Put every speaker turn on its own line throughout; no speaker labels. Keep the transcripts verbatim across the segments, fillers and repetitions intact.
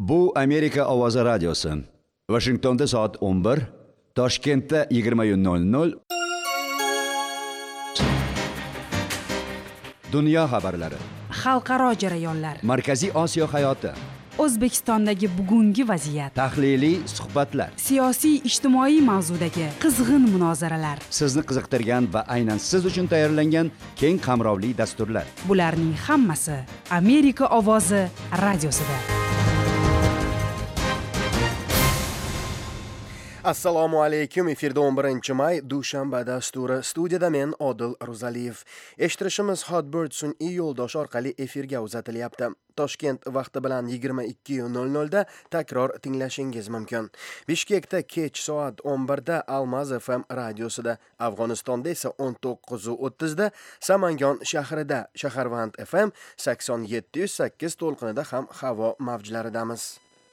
Bu Amerika Ovozi radiosi. Washingtonda soat o'n bir, Toshkentda yigirma nol nol. Dunyo xabarlari.
Xalqaro jarayonlar.
Markaziy Osiyo hayoti.
O'zbekistondagi bugungi vaziyat.
Tahliliy suhbatlar.
Siyosiy ijtimoiy mavzudagi qizg'in munozaralar.
Sizni qiziqtirgan va aynan siz uchun tayyorlangan keng qamrovli dasturlar.
Bularning hammasi Amerika Ovozi radiosida.
Assalomu alaykum. Efirda o'n birinchi may dushanba dasturi. Studiyada men Odil Ro'zaliyev. Eshittirishimiz Hotbird sun'iy yo'ldosh orqali efirga uzatilyapti. Toshkent vaqti bilan yigirma ikki nol nol da takror tinglashingiz mumkin. Bishkekda kech soat o'n birda Almaz F M radiosida, Afg'onistonda esa o'n to'qqiz o'ttiz da, Samangon shahrida Shaharvand F M sakson yetti yuz sakkiz to'lqinida ham havo mavjlaridamiz.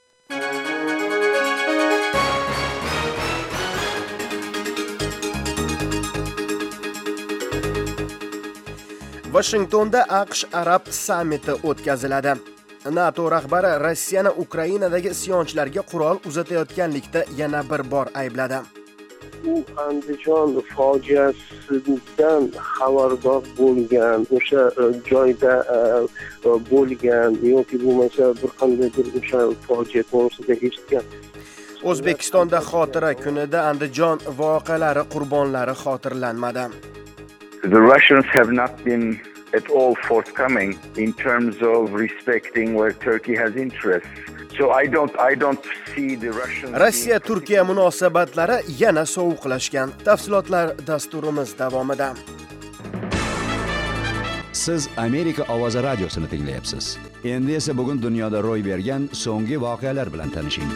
Washingtonda AQSh Arab sammiti o'tkaziladi. NATO rahbari Rossiyani Ukrainadagi isyonchilarga qurol uzatayotganlikda yana bir bor aybladi.
U Andijon fojiasidan xabardor bo'lgan, o'sha joyda bo'lgan yoki bo'lmasa bir qanday bir o'sha fojia to'g'risida eshitgan.
O'zbekistonda xotira kunida Andijon voqealari qurbonlari xotirlanmadi.
The Russians have not been at all forthcoming in terms of respecting where Turkey has interests. So I don't I don't see the Russians.
Rossiya Turkiya munosabatlari yana sovuqlashgan. Tafsilotlar dasturimiz davomida.
Siz Amerika Ovozi radiosini tinglayapsiz. Endi esa bugun dunyoda ro'y bergan so'nggi voqealar bilan tanishing.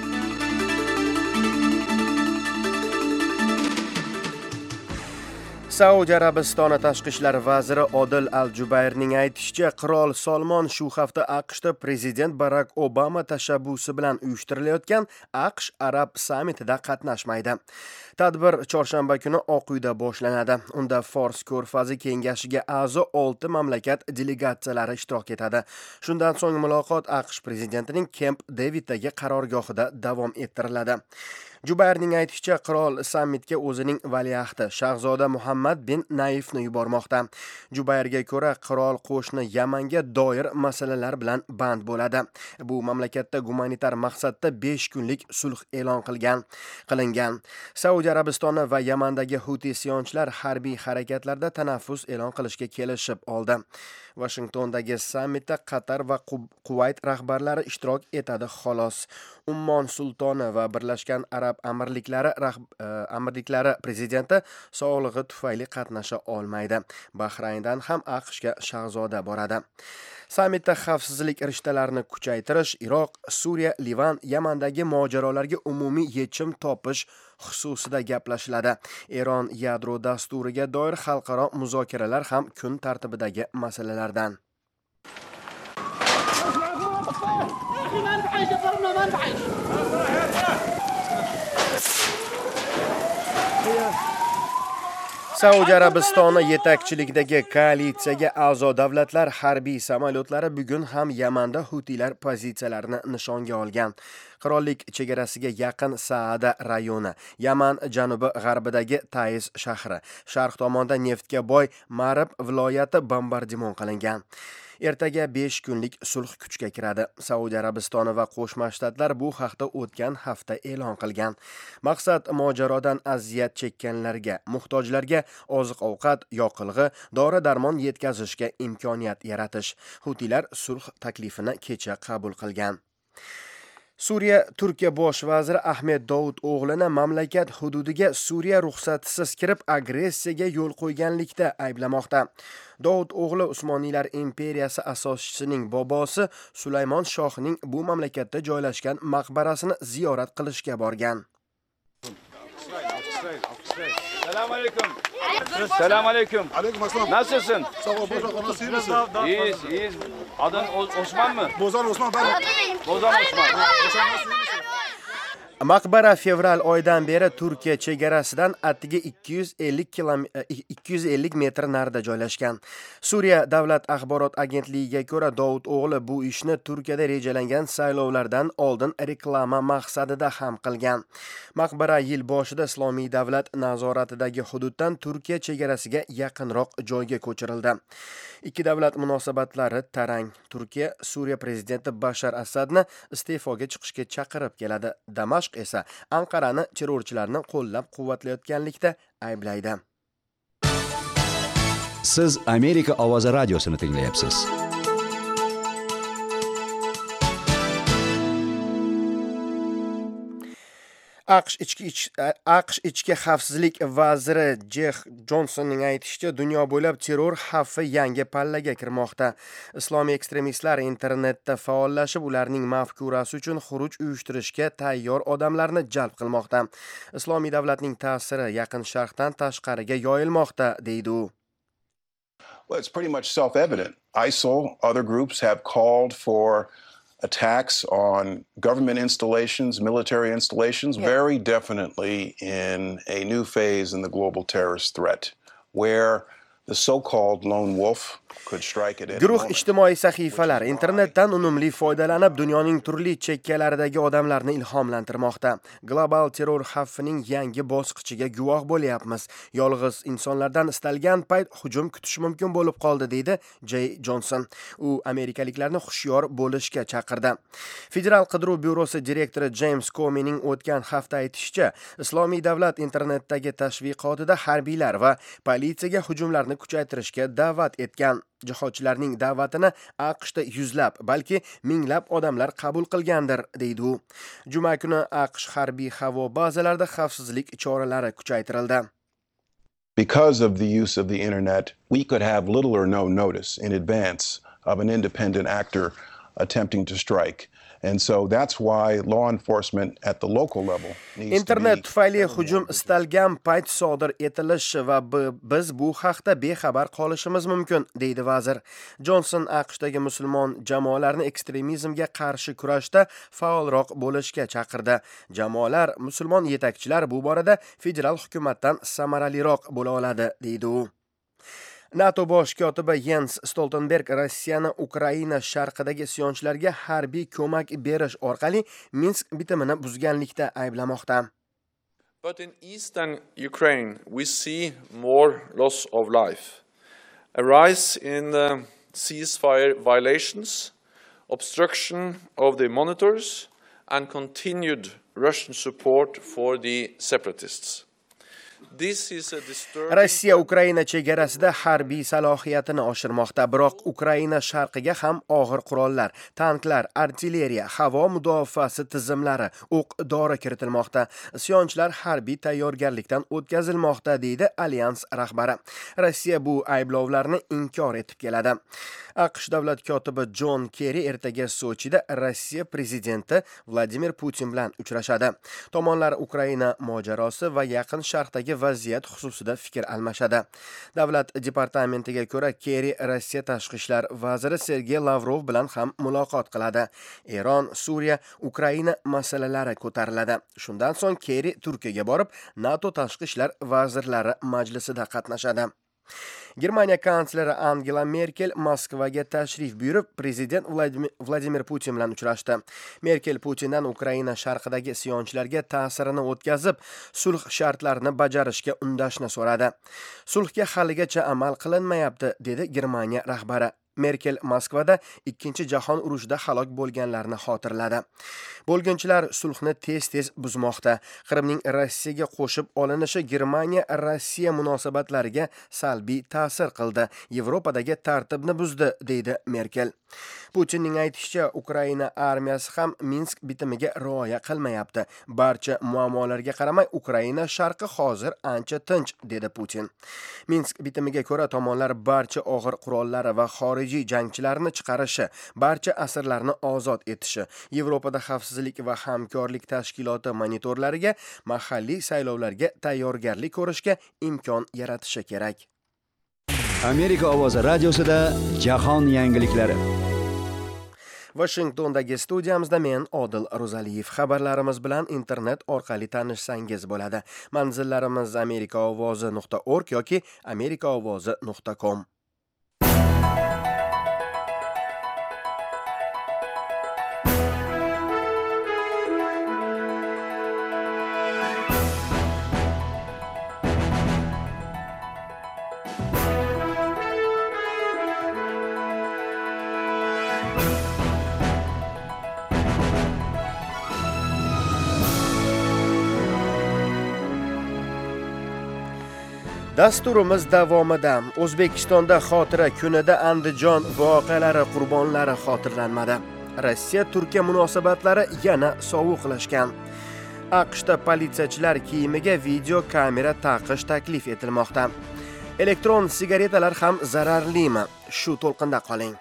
Saudiya Arabistoni tashqi ishlar vaziri Odil Al-Jubayrning aytishicha, qirol Salmon shu hafta AQShda prezident Barak Obama tashabbusi bilan uyushtirilayotgan AQSh Arab sammitida qatnashmaydi. Tadbir chorshanba kuni Oq uyda boshlanadi. Unda Fors ko'rfazi kengashiga a'zo olti mamlakat delegatsiyalari ishtirok etadi. Shundan so'ng muloqot AQSh prezidentining Camp Daviddagi qarorgohida davom ettiriladi. Jubayrning aytishicha, qirol sammitga o'zining valiahdi Shahzoda Muhammad bin Naifni yubormoqda. Jubayrga ko'ra, qirol qo'shni Yamanga doir masalalar bilan band bo'ladi. Bu mamlakatda gumanitar maqsadda besh kunlik sulh e'lon qilgan qilingan. Saudiya Arabistoni va Yamandagi Huti isyonchilar harbiy harakatlarda tanaffus e'lon qilishga kelishib oldi. Washingtondagi sammitda Qatar va Kuvayt rahbarlari ishtirok etadi xolos. Ummon sultoni va Birlashgan Arab Amirliklari amirliklari prezidenti sog'lig'i tufayli qatnasha olmaydi. Bahrayndan ham AQShga shahzoda boradi. Sammitda xavfsizlik rishtalarini kuchaytirish, Iroq, Suriya, Livan, Yamandagi mojarolarga umumiy yechim topish xususida gaplashiladi. Eron yadro dasturiga doir xalqaro muzokaralar ham kun tartibidagi masalalardan. Saudiya Arabistoni yetakchiligidagi koalitsiyaga a'zo davlatlar harbiy samolyotlari bugun ham Yamanda Hutilar pozitsiyalarini nishonga olgan. Qirollik chegarasiga yaqin Saada rayoni, Yaman janubi g'arbidagi Taiz shahri, sharq tomonda neftga boy Marib viloyati bombardimon qilingan. Ertaga besh kunlik sulh kuchga kiradi. Saudiya Arabistoni va Qo'shma Shtatlar bu haqda o'tgan hafta e'lon qilgan. Maqsad mojarodan aziyat chekkanlarga, muhtojlarga oziq-ovqat, yoqilg'i, dori-darmon yetkazishga imkoniyat yaratish. Hutilar sulh taklifini kecha qabul qilgan. Suriya Turkiya bosh vaziri Ahmed Davud o'g'lini mamlakat hududiga Suriya ruxsatisiz kirib agressiyaga yo'l qo'yganlikda ayblamoqda. Davud o'g'li Usmoniylar imperiyasi asoschisining bobosi Sulaymon shohning bu mamlakatda joylashgan maqbarasini ziyorat qilishga borgan.
Selam aleyküm. Selam aleyküm.
Aleyküm assalam.
Nasılsın?
Sağ ol Boşak, nasıl iyisin?
İyiyiz, iyiyiz. Adın Osman mı?
Bozan Osman ben.
Bozan Osman.
Maqbara fevral oyidan beri Turkiya chegarasidan atigi ikki yuz ellik metr narida joylashgan. Suriya davlat axborot agentligiga ko'ra Davud o'g'li bu ishni Turkiyada rejalangan saylovlardan oldin reklama maqsadida ham qilgan. Maqbara yil boshida Islomiy davlat nazoratidagi hududdan Turkiya chegarasiga yaqinroq joyga ko'chirildi. Ikki davlat munosabatlari tarang. Turkiya Suriya prezidenti Bashar Asadni iste'foga chiqishga chaqirib keladi. Damashq esa Anqarani terrorchilarni qo'llab-quvvatlayotganlikda ayblaydi.
Siz Amerika ovozi radiosini tinglayapsiz.
AQSh ichki AQSh ichki xavfsizlik vaziri Jeff Johnsonning aytishicha, dunyo bo'ylab terror xavfi yangi pallaga kirmoqda. Islomiy ekstremistlar internetda faollashib, ularning mafkurasi uchun xuruj uyushtirishga tayyor odamlarni jalb qilmoqda. Islomiy davlatning ta'siri Yaqin Sharqdan tashqariga yoyilmoqda, deydi u.
Well, it's pretty much self-evident. ISIL, other groups have called for attacks on government installations, military installations, yeah. very definitely in a new phase in the global terrorist threat, where the so-called lone wolf could strike at any
Guruh
moment.
ijtimoiy sahifalar internetdan unumli foydalanib, dunyoning turli chekkalaridagi odamlarni ilhomlantirmoqda. Global terror xavfining yangi bosqichiga guvoh bo'lyapmiz. Yolg'iz insonlardan istalgan payt hujum kutish mumkin bo'lib qoldi, deydi Jay Johnson. U amerikaliklarni hushyor bo'lishga chaqirdi. Federal qidiruv byurosi direktori James Comey'ning o'tgan hafta aytishicha, Islomiy davlat internetdagi tashviqotida harbiylar va politsiyaga hujumlarni kuchaytirishga da'vat etgan. Jihodchilarning da'vatini AQShda yuzlab, balki minglab odamlar qabul qilgandir, deydi u. Juma kuni AQSh harbiy havo bazalarida xavfsizlik choralari kuchaytirildi.
Because of the use of the internet, we could have little or no notice in advance of an independent actor attempting to strike. And so that's why law enforcement at the local level needs
Internet
to be
tufayli hujum istalgan payt sodir etilishi va biz bu haqda bexabar qolishimiz mumkin, deydi vazir. Johnson AQShdagi musulmon jamoalarni ekstremizmga qarshi kurashda faolroq bo'lishga chaqirdi. Jamoalar, musulmon yetakchilar bu borada federal hukumatdan samaraliroq bo'la oladi, deydi u. NATO bosh kotibi Jens Stoltenberg Rossiyani Ukraina sharqidagi isyonchilarga harbiy ko'mak berish orqali Minsk bitimini buzganlikda ayblamoqda.
But in eastern Ukraine we see more loss of life, a rise in uh, ceasefire violations, obstruction of the monitors and continued Russian support for the separatists.
Rossiya Ukraina chegarasida harbiy salohiyatini oshirmoqda, biroq Ukraina sharqiga ham og'ir qurollar, tanklar, artilleriya, havo mudofaasi tizimlari, o'q-dori kiritilmoqda. Isyonchilar harbiy tayyorgarlikdan o'tkazilmoqda, deydi alyans rahbari. Rossiya bu ayblovlarni inkor etib keladi. AQSh davlat kotibi John Kerry ertaga Sochida Rossiya prezidenti Vladimir Putin bilan uchrashadi. Tomonlar Ukraina mojarosi va Yaqin Sharqdagi vaziyat xususida fikr almashadi. Davlat departamentiga ko'ra, Kerry Rossiya tashqi ishlar vaziri Sergey Lavrov bilan ham muloqot qiladi. Eron, Suriya, Ukraina masalalari ko'tariladi. Shundan so'ng Kerry Turkiyaga borib, NATO tashqi ishlar vazirlari majlisida qatnashadi. Germaniya kansleri Angela Merkel Moskvaga tashrif buyurib, prezident Vladimir Putin bilan uchrashdi. Merkel Putindan Ukraina sharqidagi isyonchilarga ta'sirini o'tkazib, sulh shartlarini bajarishga undashni so'radi. Sulhga haligacha amal qilinmayapti, dedi Germaniya rahbari. Merkel Moskvada ikkinchi jahon urushida halok bo'lganlarni xotirladi. Bo'lginchilar sulhni tez-tez buzmoqda. Qrimning Rossiyaga qo'shib olinishi Germaniya Rossiya munosabatlariga salbiy ta'sir qildi. Yevropadagi tartibni buzdi, deydi Merkel. Putinning aytishicha, Ukraina armiyasi ham Minsk bitimiga rioya qilmayapti. Barcha muammolarga qaramay, Ukraina sharqi hozir ancha tinch, dedi Putin. Minsk bitimiga ko'ra, tomonlar barcha og'ir qurollari va xorijiy jangchilarni chiqarishi, barcha asirlarni ozod etishi, Yevropada xavfsizlik va hamkorlik tashkiloti monitorlariga mahalliy saylovlarga tayyorgarlik ko'rishga imkon yaratishi kerak.
Amerika ovozi radiosida jahon yangiliklari.
Washingtondagi studiyamizda men Odil Ro'zaliyev. Xabarlarimiz bilan internet orqali tanishsangiz bo'ladi. Manzillarimiz amerika ovozi nuqta org yoki amerika ovozi nuqta com. Dasturimiz davomida O'zbekistonda xotira kunida Andijon voqealari qurbonlari xotirlanmadi. Rossiya-Turkiya munosabatlari yana sovuqlashgan. AQShda politsiyachilar kiyimiga video kamera taqish taklif etilmoqda. Elektron sigaretalar ham zararlimi? Shu to'lqinda qoling.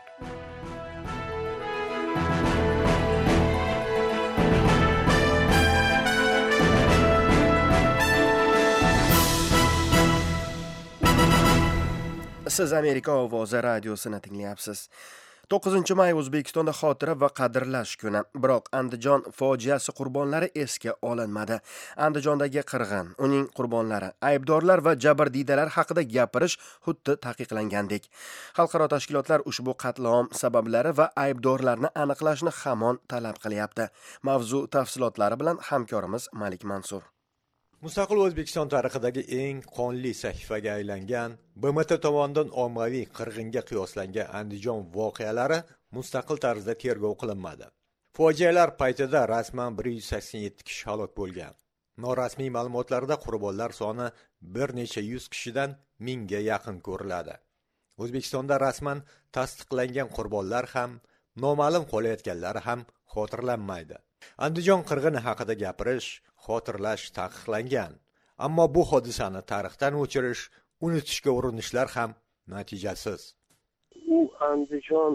Siz Amerika ovozi radiosini tinglayapsiz. to'qqizinchi may O'zbekistonda xotira va qadrlash kuni. Biroq Andijon fojiasi qurbonlari esga olinmadi. Andijondagi qirg'in, uning qurbonlari, aybdorlar va jabrdiydalar haqida gapirish xuddi taqiqlangandek. Xalqaro tashkilotlar ushbu qatlom sabablari va aybdorlarni aniqlashni hamon talab qilyapti. Mavzu tafsilotlari bilan hamkorimiz Malik Mansur.
Mustaqil O'zbekiston tarixidagi eng qonli sahifaga aylangan B M T tomonidan ommaviy qirg'inga qiyoslangan Andijon voqealari mustaqil tarzda tergov qilinmadi. Fojialar paytida rasman bir yuz sakson yetti kishi halok bo'lgan. Norasmiy ma'lumotlarda qurbonlar soni bir necha yuz kishidan mingga yaqin ko'riladi. O'zbekistonda rasman tasdiqlangan qurbonlar ham, noma'lum qolayotganlari ham xotirlanmaydi. Andijon qirg'ini haqida gapirish, xotirlash taqiqlangan. Ammo bu hodisani tarixdan o'chirish, unutishga urinishlar ham natijasiz.
U Andijon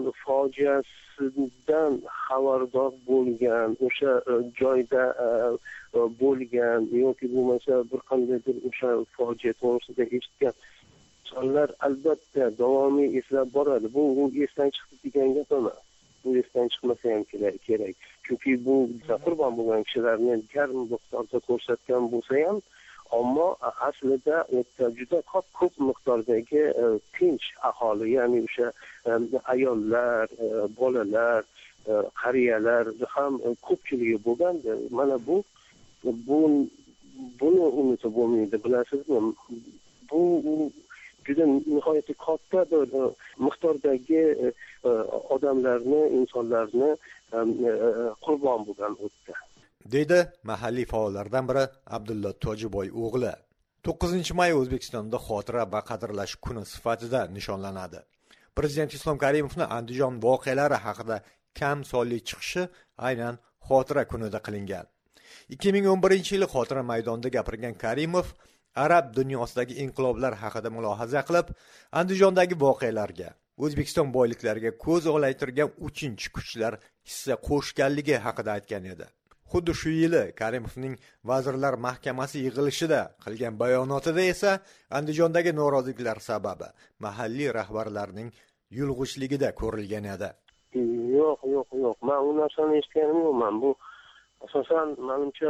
fojiasidan xabardor bo'lgan, o'sha joyda bo'lgan yoki bo'lmasa bir qandaydir o'sha fojia to'g'risida eshitgan insonlar albatta davomiy eslab boradi. Bu u esdan chiqdi degan gap emas. Bu esdan chiqmasa ham kerak. Chunki bu qurbon bo'lgan kishilarni karim miqdorda ko'rsatgan bo'lsa ham, ammo aslida juda ko'p miqdordagi tinch aholi, ya'ni o'sha ayollar, bolalar, qariyalar ham ko'pchiligi bo'lgan. Mana bu bu buni unutib bo'lmaydi, bilasizmi? Bu juda nihoyatda katta bir miqdordagi odamlarni, insonlarni qurbon bo'lgan o'tdi.
Deydi mahalliy faollardan biri Abdulla Tojiboy o'g'li. to'qqizinchi may O'zbekistonda xotira va qadrlash kuni sifatida nishonlanadi. Prezident Islom Karimovning Andijon voqealari haqida kam sonli chiqishi aynan xotira kunida qilingan. ikki ming o'n birinchi yili xotira maydonida gapirgan Karimov arab dunyosidagi inqiloblar haqida mulohaza qilib, Andijondagi voqealarga, O'zbekiston boyliklariga ko'z olaytirgan uchinchi kuchlar hissa qo'shganligi haqida aytgan edi. Xuddi shu yili Karimovning Vazirlar Mahkamasi yig'ilishida qilgan bayonotida esa Andijondagi noroziliklar sababi mahalliy rahbarlarning yulg'ishligida ko'rilgan edi.
Yo'q, yo'q, yo'q. Men u narsani eshitganim yo'qman. Bu asosan menimcha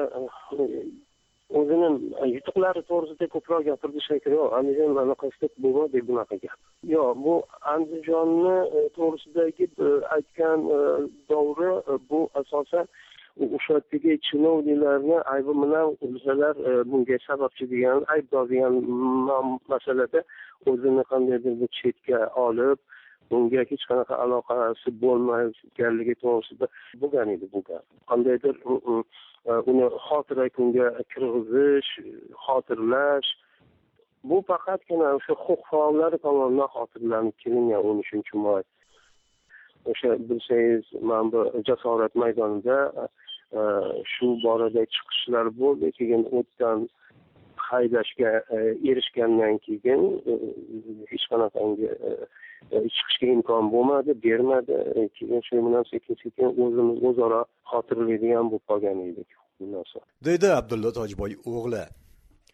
o'zining yutuqlari to'g'risida ko'proq gapirdi shekilli. Andijon anaqasida bo'lmadi bunaqa gap. Yo'q, bu Andijonni to'g'risidagi aytgan davri bu asosan o'sha yerdagi chinovnilarni aybi bilan o'zlar bunga sababchi degan, aybdor degan masalada o'zini qandaydir bir chetga olib, bunga hech qanaqa aloqasi bo'lmaganligi to'g'risida bo'lgan edi bu gap. Qandaydir uni xotira kunga kirg'izish, xotirlash, bu faqatgina o'sha huquq faollari tomonidan xotirlanib kelingan o'n uchinchi may. O'sha bilsangiz, men bu jasorat maydonida shu borada chiqishlar bo'ldi. Keyin o'tdan haydashga erishgandan keyin hech qanaqangi chiqishga imkon bo'lmadi, bermadi. Keyin shu bilan sekin-sekin o'zimiz o'zaro xotirlaydigan bo'lib qolgan edik.
Deydi Abdulla Tojiboy o'g'li.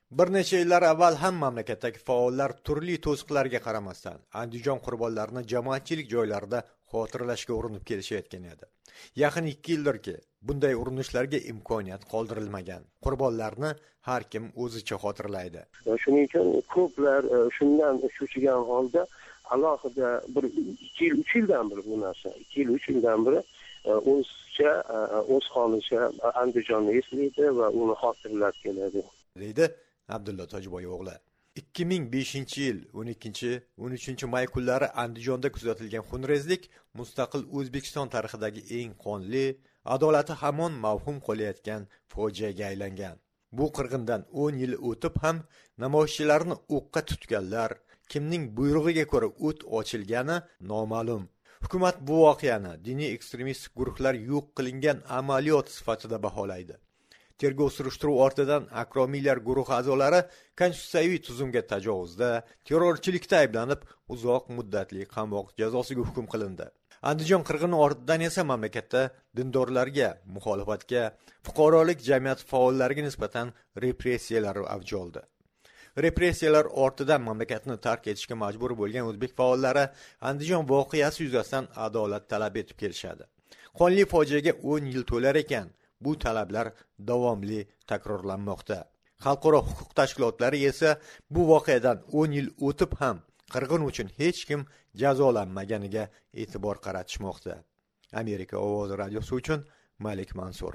Bir necha yillar avval ham mamlakatdagi faollar turli to'siqlarga qaramasdan Andijon qurbonlarini jamoatchilik joylarida xotirlashga urinib kelishayotgan edi. Yaqin ikki yildirki, bunday urinishlarga imkoniyat qoldirilmagan. Qurbonlarni har kim o'zicha xotirlaydi.
Shuning uchun ko'plar shundan cho'chigan holda alohida bir ikki yil, uch yildan beri bu narsa, ikki yil, uch yildan beri o'zcha, o'z holicha Andijonni eslaydi va uni xotirlab keladi.
deydi Abdulla Tojiboy o'g'li. ikki ming beshinchi yil o'n ikkinchi o'n uchinchi may kunlari Andijonda kuzatilgan xunrezlik mustaqil O'zbekiston tarixidagi eng qonli, adolati hamon mavhum qolayotgan fojiaga aylangan. Bu qirg'indan o'n yil o'tib ham namoyishchilarni o'qqa tutganlar, kimning buyrug'iga ko'ra o't ochilgani noma'lum. Hukumat bu voqeani diniy ekstremistik guruhlar yo'q qilingan amaliyot sifatida baholaydi. Tergov surishtiruv ortidan akromiylar guruhi a'zolari konstitutsiyaviy tuzumga tajovuzda, terrorchilikda ayblanib, uzoq muddatli qamoq jazosiga hukm qilindi. Andijon qirg'ini ortidan esa mamlakatda dindorlarga, muxolifatga, fuqarolik jamiyati faollariga nisbatan repressiyalar avj oldi. Repressiyalar ortidan mamlakatni tark etishga majbur bo'lgan o'zbek faollari Andijon voqeasi yuzasidan adolat talab etib kelishadi. Qonli fojiaga o'n yil to'lar ekan, bu talablar davomli takrorlanmoqda. Xalqaro huquq tashkilotlari esa bu voqeadan o'n yil o'tib ham qirg'in uchun hech kim jazolanmaganiga e'tibor qaratishmoqda. Amerika ovozi radiosi uchun Malik Mansur.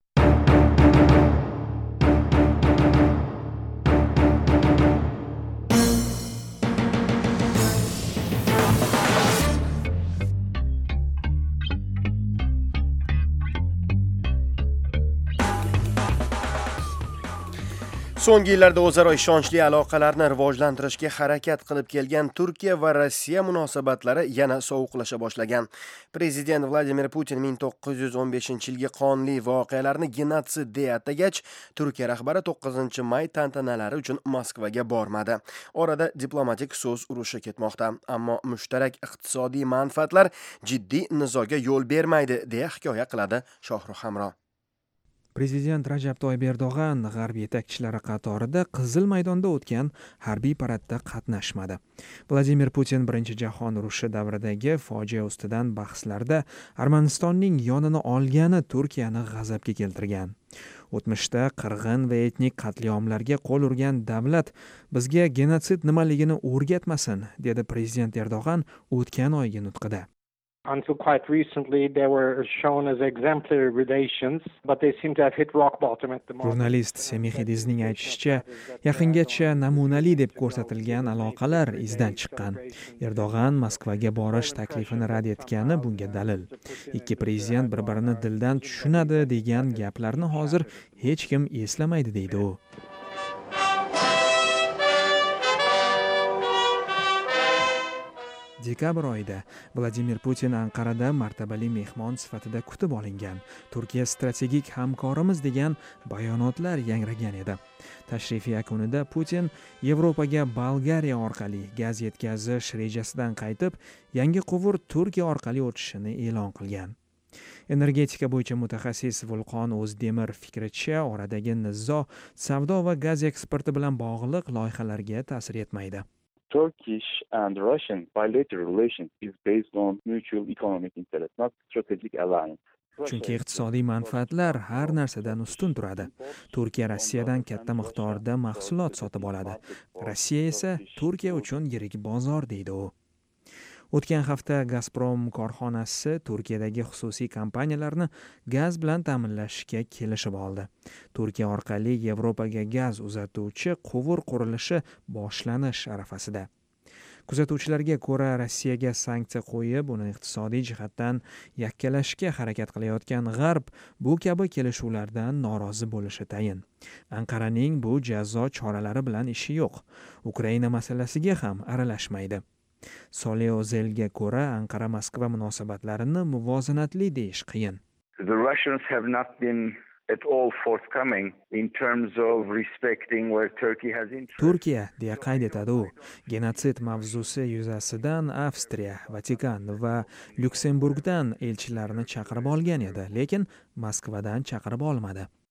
So'nggi yillarda o'zaro ishonchli aloqalarni rivojlantirishga harakat qilib kelgan Turkiya va Rossiya munosabatlari yana sovuqlasha boshlagan. Prezident Vladimir Putin ming to'qqiz yuz o'n beshinchi yilgi qonli voqealarni genotsid deya atagach, Turkiya rahbari to'qqizinchi may tantanalari uchun Moskvaga bormadi. Orada diplomatik so'z urushi ketmoqda, ammo mushtarak iqtisodiy manfaatlar jiddiy nizoga yo'l bermaydi, deya hikoya qiladi Shohruh Hamro.
Prezident Rajab Toyyib Erdo'g'an g'arb yetakchilari qatorida Qizil maydonda o'tgan harbiy paradda qatnashmadi. Vladimir Putin Birinchi jahon urushi davridagi fojia ustidan bahslarda Armanistonning yonini olgani Turkiyani g'azabga keltirgan. O'tmishda qirg'in va etnik qatliamlarga qo'l urgan davlat bizga genotsid nimaligini o'rgatmasin, dedi prezident Erdo'g'an o'tgan oygi nutqida.
Until quite recently, they were shown as exemplary relations, but they seem to have hit rock bottom at the moment.
Jurnalist Semihidizning aytishicha, yaqingacha namunali deb ko'rsatilgan aloqalar izdan chiqqan. Erdo'g'an Moskvaga borish taklifini rad etgani bunga dalil. Ikki prezident bir-birini dildan tushunadi degan gaplarni hozir hech kim eslamaydi, deydi u. Dekabr oyida Vladimir Putin Anqarada martabali mehmon sifatida kutib olingan. Turkiya strategik hamkorimiz degan bayonotlar yangragan edi. Tashrif yakunida Putin Yevropaga Bolgariya orqali gaz yetkazish rejasidan qaytib, yangi quvur Turkiya orqali o'tishini e'lon qilgan. Energetika bo'yicha mutaxassis Vulqon O'zdemir fikricha, oradagi nizo savdo va gaz eksporti bilan bog'liq loyihalarga ta'sir etmaydi.
Turkish and Russian bilateral relations is based on mutual economic interest, not strategic alliance.
Chunki iqtisodiy manfaatlar har narsadan ustun turadi. Turkiya Rossiyadan katta miqdorda mahsulot sotib oladi. Rossiya esa Turkiya uchun yirik bozor, deydi u. O'tgan hafta Gazprom korxonasi Turkiyadagi xususiy kompaniyalarni gaz bilan ta'minlashga kelishib oldi. Turkiya orqali Yevropaga gaz uzatuvchi quvur qurilishi boshlanish arafasida. Kuzatuvchilarga ko'ra, Rossiyaga sanksiya qo'yib, uni iqtisodiy jihatdan yakkalashga harakat qilayotgan G'arb bu kabi kelishuvlardan norozi bo'lishi tayin. Anqaraning bu jazo choralari bilan ishi yo'q. Ukraina masalasiga ham aralashmaydi. Soliozelga ko'ra, Anqara Moskva munosabatlarini muvozanatli deyish qiyin.
The Russians have not been at all forthcoming in terms of respecting where Turkey has interest.
Turkiya, deya qayd etadi u, genotsid mavzusi yuzasidan Avstriya, Vatikan va Lyuksemburgdan elchilarni chaqirib olgan edi, lekin Moskvadan chaqirib olmadi.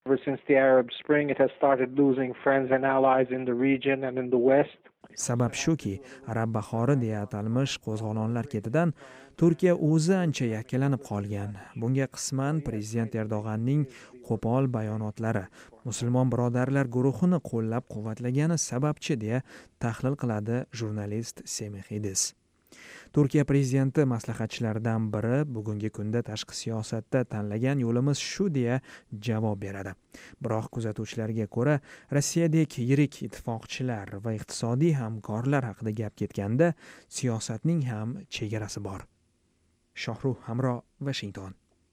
Ever since the Arab Spring, it has started losing friends and allies in the region and in the West.
Sabab shuki, Arab bahori deya atalmish qo'zg'olonlar ketidan Turkiya o'zi ancha yakkalanib qolgan. Bunga qisman prezident Erdo'g'anning qo'pol bayonotlari musulmon birodarlar guruhini qo'llab-quvvatlagani sababchi deya tahlil qiladi jurnalist Semihidis. Turkiya prezidenti maslahatchilaridan biri bugungi kunda tashqi siyosatda tanlagan yo'limiz shu deya javob beradi. Biroq kuzatuvchilarga ko'ra, Rossiyadek yirik ittifoqchilar va iqtisodiy hamkorlar haqida gap ketganda siyosatning ham chegarasi bor. Shohruh Hamro, Washington.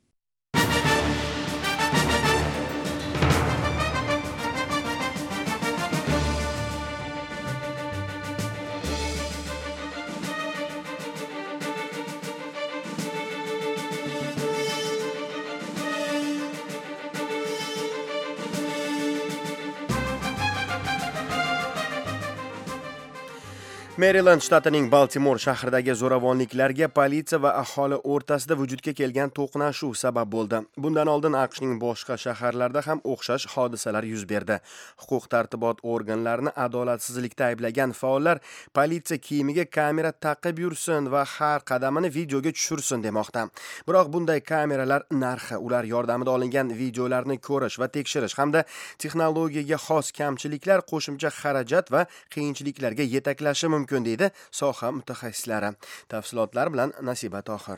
Maryland shtatining Baltimore shahridagi zo'ravonliklarga politsiya va aholi o'rtasida vujudga kelgan to'qnashuv sabab bo'ldi. Bundan oldin AQShning boshqa shaharlarida ham o'xshash hodisalar yuz berdi. Huquq tartibot organlarini adolatsizlikda ayblagan faollar politsiya kiyimiga kamera taqib yursin va har qadamini videoga tushirsin demoqda. Biroq bunday kameralar narxi, ular yordamida olingan videolarni ko'rish va tekshirish hamda texnologiyaga xos kamchiliklar qo'shimcha xarajat va qiyinchiliklarga yetaklashi mumkin mumkin deydi soha mutaxassislari. Tafsilotlar bilan Nasiba Tohir.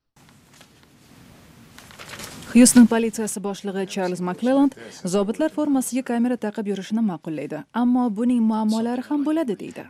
Houston politsiyasi boshlig'i Charles McClelland zobitlar formasiga kamera taqib yurishini ma'qullaydi, ammo buning muammolari ham bo'ladi deydi.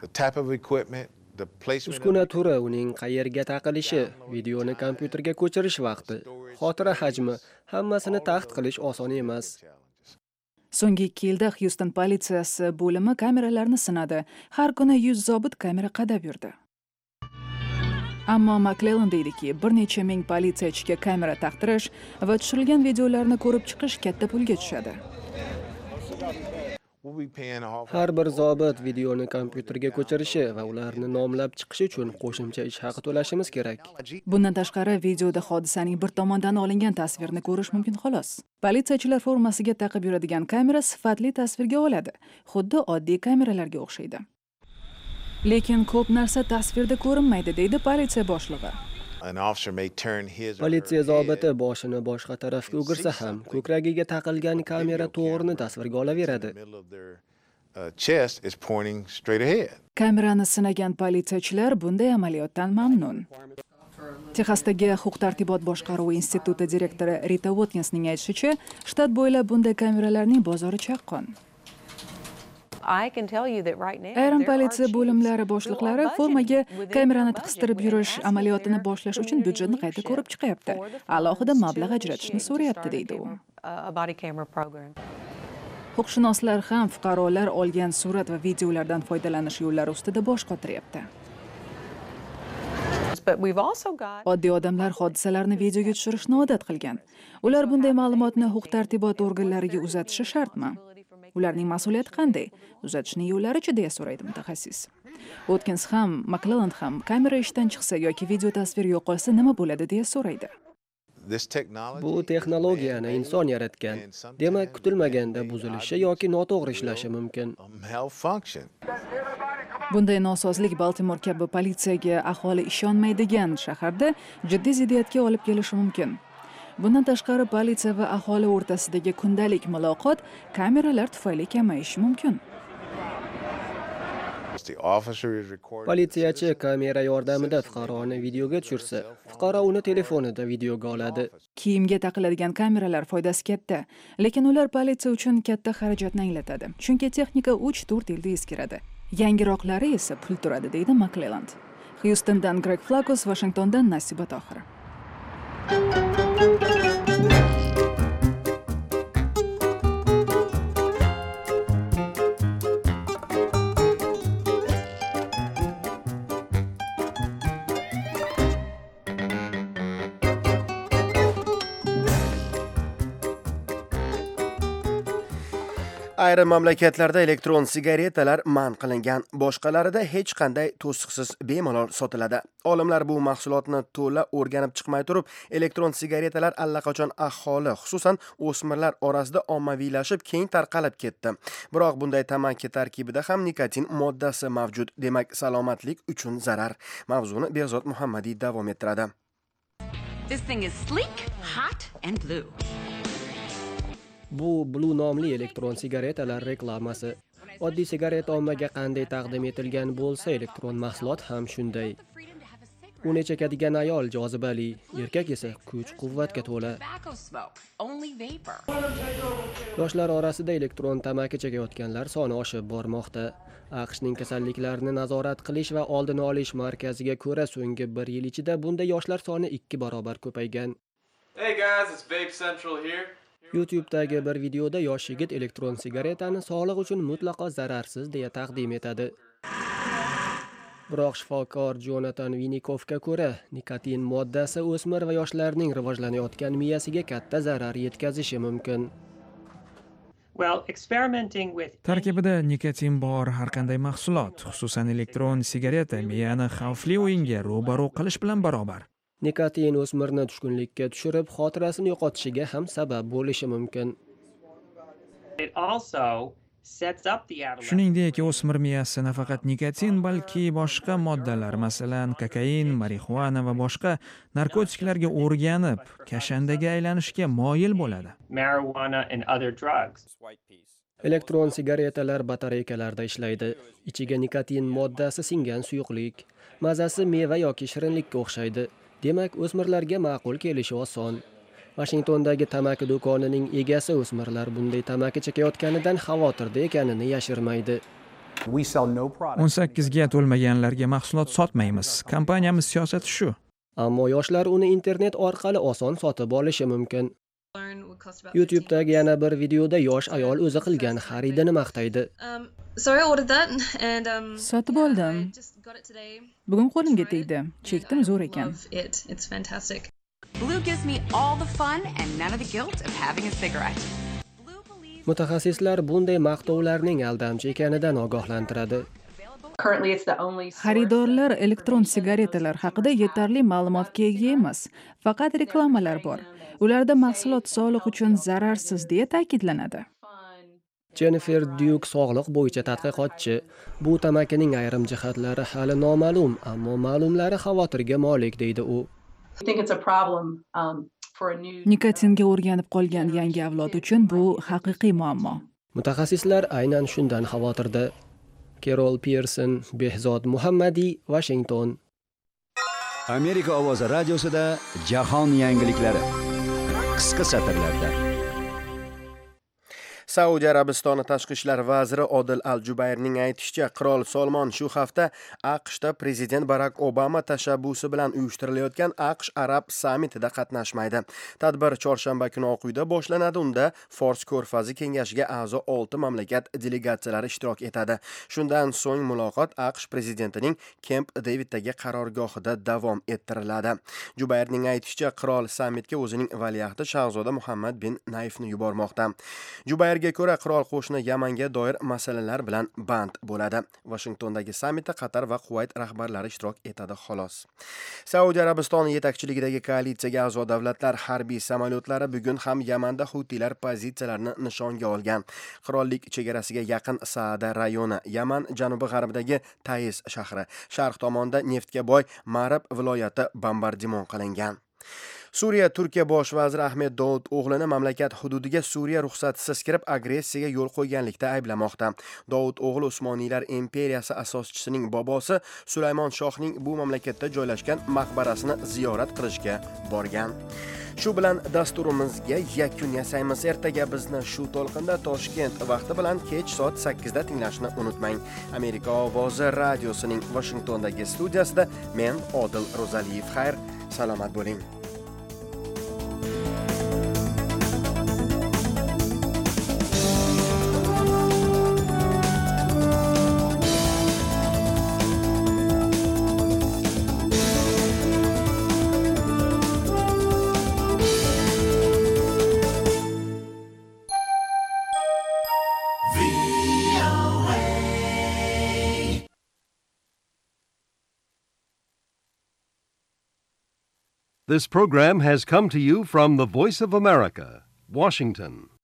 Uskuna turi, uning qayerga taqilishi, videoni kompyuterga ko'chirish vaqti, xotira hajmi, hammasini taxt qilish oson emas.
So'nggi ikki yilda Houston politsiyasi bo'limi kameralarni sinadi. Har kuni yuz zobit kamera qadab yurdi. Ammo McClelland deydiki, bir necha ming politsiyachiga kamera taqtirish va tushirilgan videolarni ko'rib chiqish katta pulga tushadi.
Har bir zobit videoni kompyuterga ko'chirishi va ularni nomlab chiqishi uchun qo'shimcha ish haqi to'lashimiz kerak.
Bundan tashqari, videoda hodisaning bir tomondan olingan tasvirni ko'rish mumkin xolos. Politsiyachilar formasiga taqib yuradigan kamera sifatli tasvirga oladi, xuddi oddiy kameralarga o'xshaydi. Lekin ko'p narsa tasvirda ko'rinmaydi, deydi politsiya boshlig'i.
Politsiya zobiti boshini boshqa tarafga o'girsa ham, ko'kragiga taqilgan kamera to'g'rini tasvirga olaveradi.
Kamerani sinagan politsiyachilar bunday amaliyotdan mamnun. Texasdagi huquq-tartibot boshqaruvi instituti direktori Rita Watkinsning aytishicha, shtat bo'ylab bunday kameralarning bozori chaqqon. Ayrim politsiya bo'limlari boshliqlari formaga kamerani tiqistirib yurish amaliyotini boshlash uchun byudjetni qayta ko'rib chiqyapti. Alohida mablag' ajratishni so'rayapti, deydi u. Huquqshunoslar ham fuqarolar olgan surat va videolardan foydalanish yo'llari ustida bosh qotiryapti. Oddiy odamlar hodisalarni videoga tushirishni odat qilgan. Ular bunday ma'lumotni huquq-tartibot organlariga uzatishi shartmi? Ularning mas'uliyati qanday? Uzatishning yo'llari-chi deya so'raydi mutaxassis. Watkins ham, McClelland ham kamera ishdan chiqsa yoki video tasvir yo'qolsa nima bo'ladi deya so'raydi.
Bu texnologiyani inson yaratgan. Demak, kutilmaganda buzilishi yoki noto'g'ri ishlashi mumkin.
Bunday nosozlik Baltimore kabi politsiyaga aholi ishonmaydigan shaharda jiddiy ziddiyatga olib kelishi mumkin. Bundan tashqari, politsiya va aholi o'rtasidagi kundalik muloqot kameralar tufayli kamayishi mumkin.
Politsiyachi kamera yordamida fuqaroni videoga tushirsa, fuqaro uni telefonida videoga oladi.
Kiyimga taqiladigan kameralar foydasi katta, lekin ular politsiya uchun katta xarajatni anglatadi. Chunki texnika uch to'rt yilda eskiradi. Yangiroqlari esa pul turadi, deydi McClelland. Houstondan Greg Flacos, Washingtondan Nasiba Tohir.
Ayrim mamlakatlarda elektron sigaretalar man qilingan, boshqalarida hech qanday to'siqsiz bemalol sotiladi. Olimlar bu mahsulotni to'la o'rganib chiqmay turib, elektron sigaretalar allaqachon aholi, xususan o'smirlar orasida ommaviylashib, keng tarqalib ketdi. Biroq bunday tamaki tarkibida ham nikotin moddasi mavjud, demak salomatlik uchun zarar. Mavzuni Behzod Muhammadiy davom ettiradi.
This thing is sleek, hot and blue.
Bu Blue nomli elektron sigaretalar reklamasi. Oddiy sigareta ommaga qanday taqdim etilgan bo'lsa, elektron mahsulot ham shunday. Uni chekadigan ayol jozibali, erkak esa kuch-quvvatga to'la. Yoshlar orasida elektron tamaki chekayotganlar soni oshib bormoqda. AQShning kasalliklarni nazorat qilish va oldini olish markaziga ko'ra, so'nggi bir yil ichida bunday yoshlar soni ikki barobar ko'paygan.
Hey guys, it's Vape Central here.
YouTube'dagi bir videoda yosh yigit elektron sigaretani sog'liq uchun mutlaqo zararsiz deya taqdim etadi. Biroq shifokor Jonathan Vinikovga ko'ra, nikotin moddasi o'smir va yoshlarning rivojlanayotgan miyasiga katta zarar yetkazishi mumkin.
Well, experimenting with
Tarkibida nikotin bor har qanday mahsulot, xususan elektron sigareta, miyani xavfli o'yinga ro'baro qilish bilan barobar.
Nikotin o'smirni tushkunlikka tushirib, xotirasini yo'qotishiga ham sabab bo'lishi mumkin.
it also sets up the adolescent.
Shuningdek, o'smir miyasi nafaqat nikotin, balki boshqa moddalar, masalan, kokain, marixuana va boshqa narkotiklarga o'rganib, kashandaga aylanishga moyil bo'ladi.
Marijuana and other drugs.
Elektron sigaretalar batareykalarda ishlaydi. Ichiga nikotin moddasi singan suyuqlik. Mazasi meva yoki shirinlikka o'xshaydi. Demak, o'smirlarga ma'qul kelishi oson. Washingtondagi tamaki do'konining egasi o'smirlar bunday tamaki chekayotganidan xavotirda ekanini yashirmaydi.
o'n sakkizga to'lmaganlarga mahsulot sotmaymiz. Kompaniyamiz siyosati shu.
Ammo yoshlar uni internet orqali oson sotib olishi mumkin. YouTube'dagi yana bir videoda yosh ayol o'zi qilgan xaridini maqtaydi.
Sotib oldim. Bugun qo'limga tegdi. Chekdim zo'r ekan.
Blue gives me all the fun and none of the guilt of having a cigarette.
Mutaxassislar bunday maqtovlarning aldamchi ekanidan ogohlantiradi.
Xaridorlar elektron sigaretalar haqida yetarli ma'lumotga ega emas. Faqat reklamalar bor. Ularda mahsulot sog'liq uchun zararsiz deya ta'kidlanadi.
Jennifer Duke sog'liq bo'yicha tadqiqotchi. Bu tamakining ayrim jihatlari hali noma'lum, ammo ma'lumlari xavotirga molik deydi u.
Nikotinga o'rganib qolgan yangi avlod uchun bu haqiqiy muammo.
Mutaxassislar aynan shundan xavotirda. Carol Pearson, Behzod Muhammadiy, Washington.
Amerika ovozi radiosida jahon yangiliklari. Qisqa satrlarda.
Saudiya Arabistoni tashqi ishlar vaziri Odil Al-Jubayrning aytishicha, qirol Salmon shu hafta AQShda prezident Barak Obama tashabbusi bilan uyushtirilayotgan AQSh Arab sammitida qatnashmaydi. Tadbir chorshanba kuni Oq uyda boshlanadi. Unda Fors ko'rfazi kengashiga a'zo olti mamlakat delegatsiyalari ishtirok etadi. Shundan so'ng muloqot AQSh prezidentining Camp Daviddagi qarorgohida davom ettiriladi. Jubayrning aytishicha, qirol sammitga o'zining valiahdi shahzoda Muhammad bin Nayfni yubormoqda. Jubayr ga ko'ra qirol qo'shini Yamanga doir masalalar bilan band bo'ladi. Washingtondagi sammitda Qatar va Kuvayt rahbarlari ishtirok etadi xolos. Saudiya Arabistoni yetakchiligidagi koalitsiyaga a'zo davlatlar harbiy samolyotlari bugun ham Yamanda Hutilar pozitsiyalarini nishonga olgan. Qirollik chegarasiga yaqin Saada rayoni, Yaman janubi-g'arbidagi Taiz shahri, sharq tomonda neftga boy Marib viloyati bombardimon qilingan. Suriya Turkiya bosh vaziri Ahmed Davud o'g'lini mamlakat hududiga Suriya ruxsatisiz kirib agressiyaga yo'l qo'yganlikda ayblamoqda. Davud o'g'li Usmoniylar imperiyasi asoschisining bobosi Sulaymon shohning bu mamlakatda joylashgan maqbarasini ziyorat qilishga borgan. Shu bilan dasturimizga yakun yasaymiz. Ertaga bizni shu to'lqinda Toshkent vaqti bilan kech soat sakkizda tinglashni unutmang. Amerika ovozi radiosining Washingtondagi studiyasida men Odil Ro'zaliyev. Xayr, salomat bo'ling.
This program has come to you from the Voice of America, Washington.